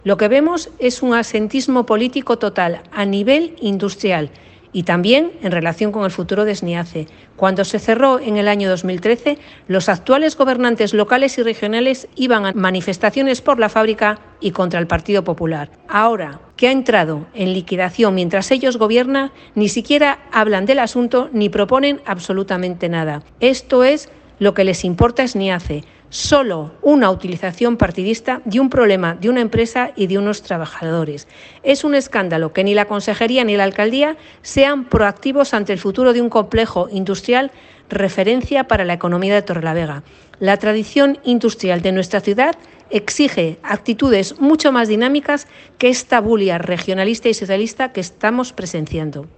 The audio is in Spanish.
Lo que vemos es un absentismo político total a nivel industrial y también en relación con el futuro de SNIACE. Cuando se cerró en el año 2013, los actuales gobernantes locales y regionales iban a manifestaciones por la fábrica y contra el Partido Popular. Ahora que ha entrado en liquidación mientras ellos gobiernan, ni siquiera hablan del asunto ni proponen absolutamente nada. Esto es lo que les importa a SNIACE. Solo una utilización partidista de un problema de una empresa y de unos trabajadores. Es un escándalo que ni la Consejería ni la Alcaldía sean proactivos ante el futuro de un complejo industrial referencia para la economía de Torrelavega. La tradición industrial de nuestra ciudad exige actitudes mucho más dinámicas que esta bulia regionalista y socialista que estamos presenciando.